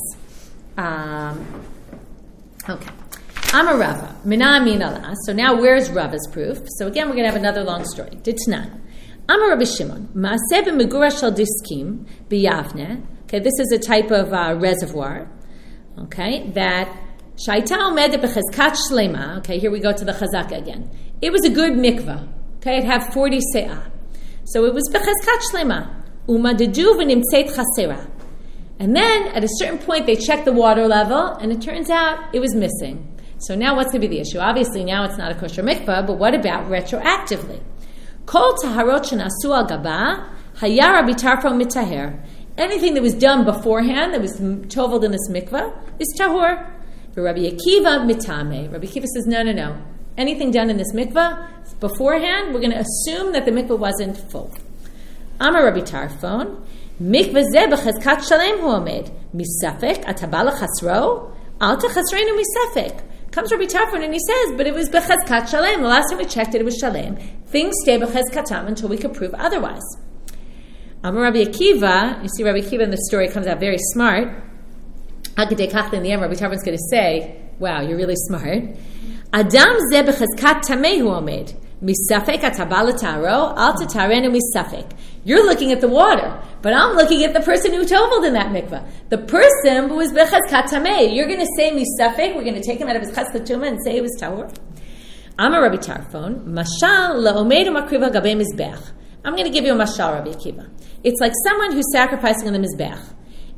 Okay. Amar Rava, Mina Aminala. So now where's Rava's proof? So again, we're going to have another long story. Ditnan. Amar Rabbi Shimon, Maaseh b'megura shel diskim b'Yavne. Okay, this is a type of reservoir. Okay, that shaita omedet b'chezkat shlema. Okay, here we go to the chazaka again. It was a good mikvah. Okay, it had 40 se'ah. So it was b'chezkat shlema. Umadedu v'nimtzeit chasera. And then at a certain point they checked the water level, and it turns out it was missing. So now what's going to be the issue? Obviously now it's not a kosher mikvah, but what about retroactively? Kol taharot shenasu al gaba hayara bitarfo mitaher. Anything that was done beforehand, that was toveled in this mikvah, is tahor. But Rabbi Akiva mitame. Rabbi Akiva says, no. Anything done in this mikvah beforehand, we're going to assume that the mikvah wasn't full. Amar Rabbi Tarfon, mikvah zeh b'chezkat shalem hu omed. Misafek atabala chasro, alta chasreinu misafek. Comes Rabbi Tarfon and he says, but it was b'chezkat shalem. The last time we checked it was shalem. Things stay b'chezkatam until we could prove otherwise. Amar Rabbi Akiva, you see Rabbi Akiva in the story comes out very smart. In the end, Rabbi Tarfon's going to say, wow, you're really smart. Adam zeh b'chezkat tameh hu omed. Misafek atabala taro, al tatarenu misafek. You're looking at the water, but I'm looking at the person who toveled in that mikvah. The person who was b'chezkat tameh. You're going to say misafek. We're going to take him out of his chesed tumah and say it was tahor. Amar Rabbi Tarfon, mashal la'omed u'makriva gabei mizbech. I'm going to give you a mashal, Rabbi Akiva. It's like someone who's sacrificing on the mizbech.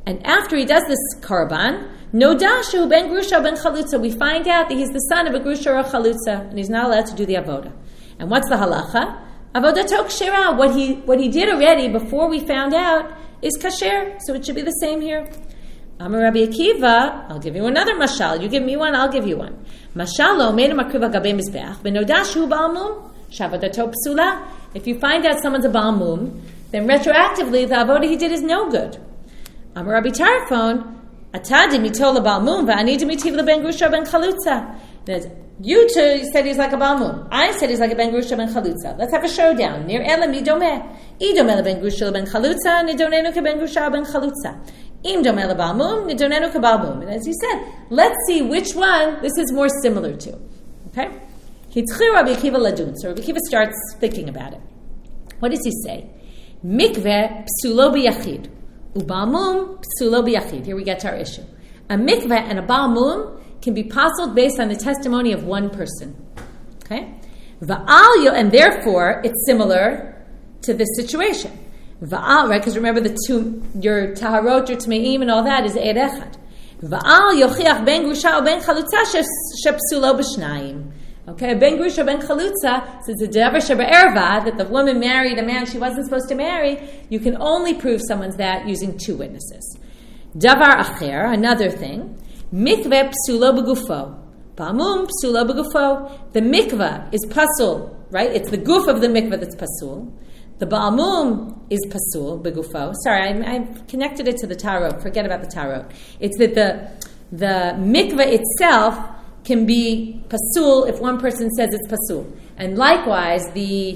And after he does this korban, Nodashu ben grusha ben chalutza, we find out that he's the son of a grusha or a chalutza, and he's not allowed to do the avoda. And what's the halacha? Avodato kshera. What he did already before we found out is kasher, so it should be the same here. Amar Rabbi Akiva, I'll give you another mashal. You give me one, I'll give you one. Mashal lo meinu makriv agabe mizbeach v'nodashu ba'almum shavodato psula. If you find out someone's a ba'almum, then retroactively the avodah he did is no good. Amar Rabbi Tarfon, atadi mitola ba'almum va'ani dimitiv le ben grusha ben chalutza. You two said he's like a ba'almum. I said he's like a ben grusha ben chalutza. Let's have a showdown. Nir elam idomeh. Idomeh le ben grusha le ben chalutza, nidonenu ke ben grusha ben chalutza. Im domeh le ba'almum, nidonenu ke ba'almum. And as he said, let's see which one this is more similar to. Okay? Hitzchir Rabbi Akiva ladun. So Rabbi Akiva starts thinking about it. What does he say? Mikveh psulo b'yachid. Uba'almum psulo b'yachid. Here we get to our issue. A mikveh and a ba'almum can be puzzled based on the testimony of one person. Okay? And therefore, it's similar to this situation. Va'al, right? Because remember your taharot, your tmeim, and all that is eid echad. Va'al yochiach ben grusha o ben chalutza shepsulo b'shnayim. Okay, ben grusha ben chalutza, since it's a davar shebe'erva, that the woman married a man she wasn't supposed to marry, you can only prove someone's that using two witnesses. Davar acher, another thing, mikveh psulo b'gufo. Ba'amum psulo b'gufo. The mikveh is pasul, right? It's the guf of the mikveh that's pasul. The ba'amum is pasul b'gufo. Sorry, I've connected it to the tarot. Forget about the tarot. It's that the mikveh itself can be pasul if one person says it's pasul, and likewise the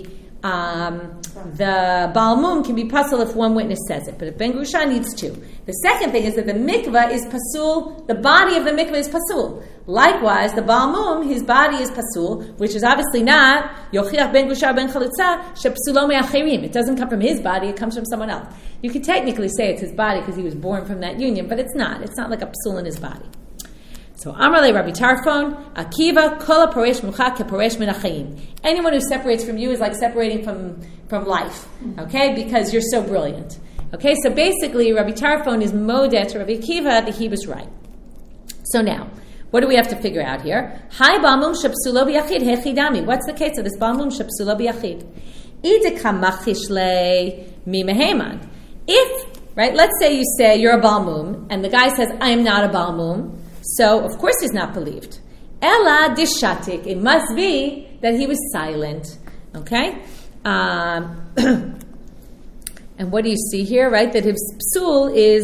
ba'almum can be pasul if one witness says it. But if ben grusha needs two. The second thing is that the mikveh is pasul. The body of the mikveh is pasul. Likewise, the ba'almum, his body is pasul, which is obviously not yochiach ben grusha ben chalutza shepsulo me'achirim. It doesn't come from his body; it comes from someone else. You could technically say it's his body because he was born from that union, but it's not. It's not like a pasul in his body. So Amrle Rabbi Tarfon, Akiva kol haporesh mucha keporesh min hachayim. Anyone who separates from you is like separating from life, okay? Because you're so brilliant. Okay, so basically Rabbi Tarfon is modeh to Rabbi Akiva that he was right. So now, what do we have to figure out here? Hai ba'almum shepsulo b'yachid hechidami. What's the case of this ba'almum shepsulo b'yachid? Ideka machish le mi meheman. If, right, let's say you say you're a ba'almum, and the guy says, I am not a ba'almum, so of course he's not believed. Ela dishatik. It must be that he was silent. Okay? And what do you see here, right? That his psul is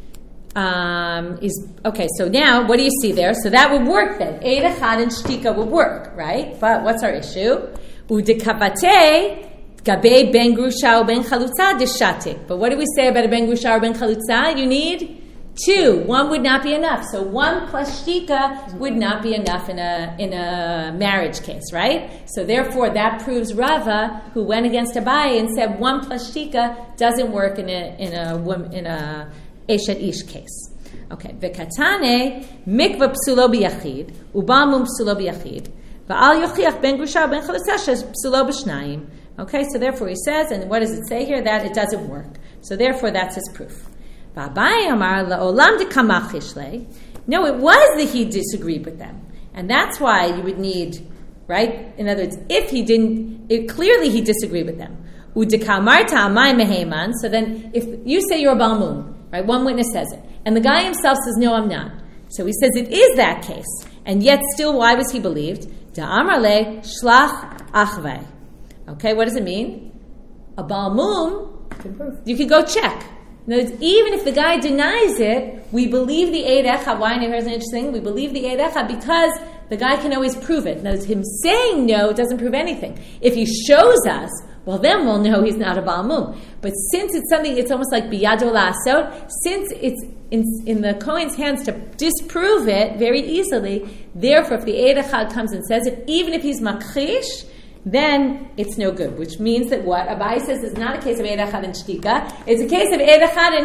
okay. So now, what do you see there? So that would work then. Eid echad and shtika would work, right? But what's our issue? Udekavate gabe ben grusha or ben chalutza dishatik. But what do we say about a ben grusha or ben chalutza? You need two. One would not be enough. So 1 plus shtika would not be enough in a marriage case, right? So therefore, that proves Rava, who went against Abaye and said 1 plus shtika doesn't work in a eshet ish case. Okay. V'katane mikvah psulo b'yachid uba'almum psulo b'yachid va'al yochiach ben grusha ben chalutza psulo b'shnayim. Okay. So therefore, he says, and what does it say here? That it doesn't work. So therefore, that's his proof. No, it was that he disagreed with them. And that's why you would need, right? In other words, if he didn't, clearly he disagreed with them. So then if you say you're a ba'almum, right? One witness says it. And the guy himself says, no, I'm not. So he says it is that case. And yet still, why was he believed? Da'amar shlach achvei. Okay, what does it mean? A ba'almum, you could go check. In other words, even if the guy denies it, we believe the Eid Echad. Why? Here's an interesting thing. We believe the Eid Echad because the guy can always prove it. In other words, him saying no doesn't prove anything. If he shows us, well, then we'll know he's not a ba'almum. But since it's something, it's almost like biyado la'asot, since it's in the Kohen's hands to disprove it very easily, therefore, if the Eid Echad comes and says it, even if he's makrish, then it's no good. Which means that what Abaye says is not a case of Eid Echad and Shtika. It's a case of Eid Echad and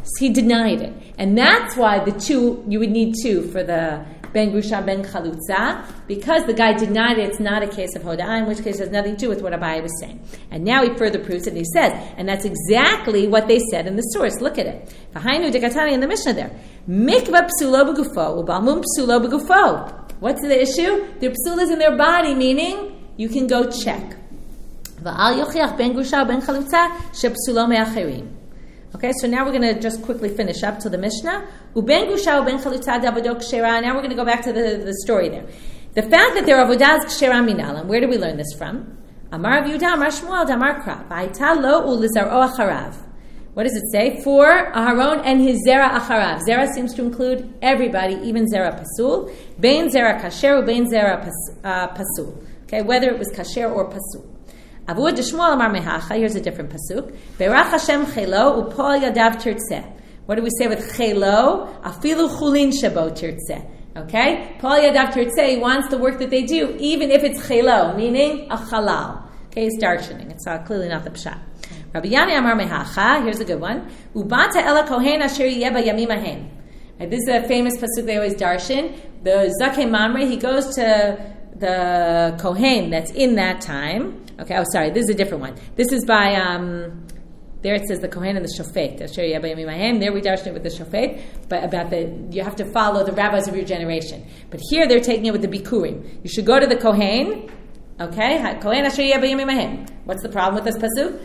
He denied it. And that's why the two, you would need two for the Ben Grusha, Ben Chalutza, because the guy denied it. It's not a case of Hoda'ah, in which case it has nothing to do with what Abaye was saying. And now he further proves it, and he says, and that's exactly what they said in the source. Look at it. V'hainu dekatani in the Mishnah there. Mikva psulo b'gufo, u'balmum psulo b'gufo. What's the issue? Their psul is in their body, meaning you can go check. V'al yochiach ben grusha ben chalutza shepsulo me'acherim. Okay, so now we're going to just quickly finish up to the Mishnah. Uben grusha uben chalutza davado kshera. Now we're going to go back to the story there. The fact that their avodah is kshera minalam. Where do we learn this from? Amar Rav Yehuda, Amar Shmuel, Amar Kra. V'ayta lo ulizaro acharav. What does it say? For Aharon and his zera acharav. Zera seems to include everybody, even zera pasul. Bein zera kasher, ubein zera pasul. Okay, whether it was kasher or pasul. Avud Shmuel Amar Mehacha. Here's a different pasuk. Berach Hashem chelo upol yadav tirtzeh. What do we say with chelo? Afilu chulin shebo tirtzeh. Okay, Pol yadav tirtzeh. He wants the work that they do, even if it's chelo, meaning a halal. Okay, it's darshaning. It's clearly not the pshat. Rabbi Yani Amar Mehacha. Here's a good one. Ubata ela kohen asher yeba yamim ahen. This is a famous pasuk they always darshan. The Zakei Mamre, he goes to the kohen that's in that time. Okay, sorry, this is a different one. This is by, there it says the kohen and the shofet. There we darshan it with the shofet, but about you have to follow the rabbis of your generation. But here they're taking it with the bikurim. You should go to the kohen. Okay, kohen asher yeh b'yamim ahem. What's the problem with this pasuk?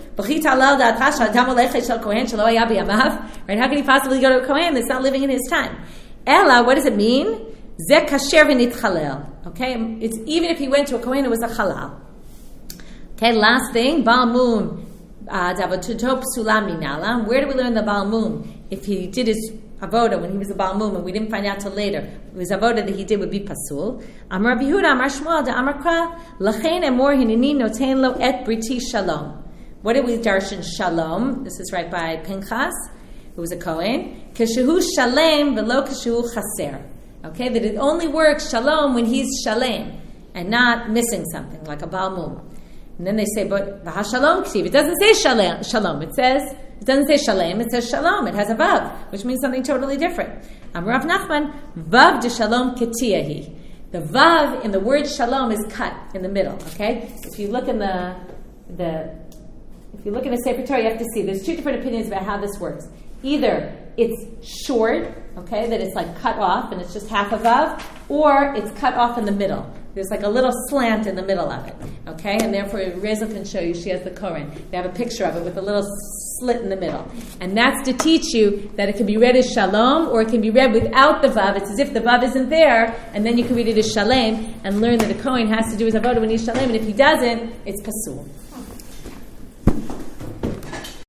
Right? How can he possibly go to a kohen that's not living in his time? Ella, what does it mean? Zeh kasher v'nitchalel. Okay, it's even if he went to a kohen, it was a halal. Okay, last thing, Baal Mum, Davatuto Psula Minalam. Where do we learn the Baal Mum? If he did his avoda when he was a Baal Mum, and we didn't find out till later, his avoda that he did would be pasul. Amar Rabbi Yehuda, Amar Shmuel, Da Amar Kra, Lachein Emor Hinini Notein Lo Et Briti Shalom. What did we darshan Shalom? This is right by Pinchas, who was a Kohen. Keshehu Shalem Velo Keshehu Chaser. Okay, that it only works Shalom when he's Shalem and not missing something like a Baal Mum. And then they say, but Shalom Ksiv. It doesn't say Shalom. It doesn't say Shalem. It says Shalom. It has a Vav, which means something totally different. Amar Rav Nachman, Vav de Shalom Ketiyahi. The Vav in the word Shalom is cut in the middle. Okay, if you look in the Sefer Torah, you have to see there's two different opinions about how this works. Either it's short, okay, that it's like cut off and it's just half a Vav, or it's cut off in the middle. There's like a little slant in the middle of it, okay? And therefore, Reza can show you, she has the Koren. They have a picture of it with a little slit in the middle. And that's to teach you that it can be read as Shalom, or it can be read without the Vav. It's as if the Vav isn't there, and then you can read it as Shalem, and learn that the Kohen has to do his avodah when he's Shalem, and if he doesn't, it's Pasul.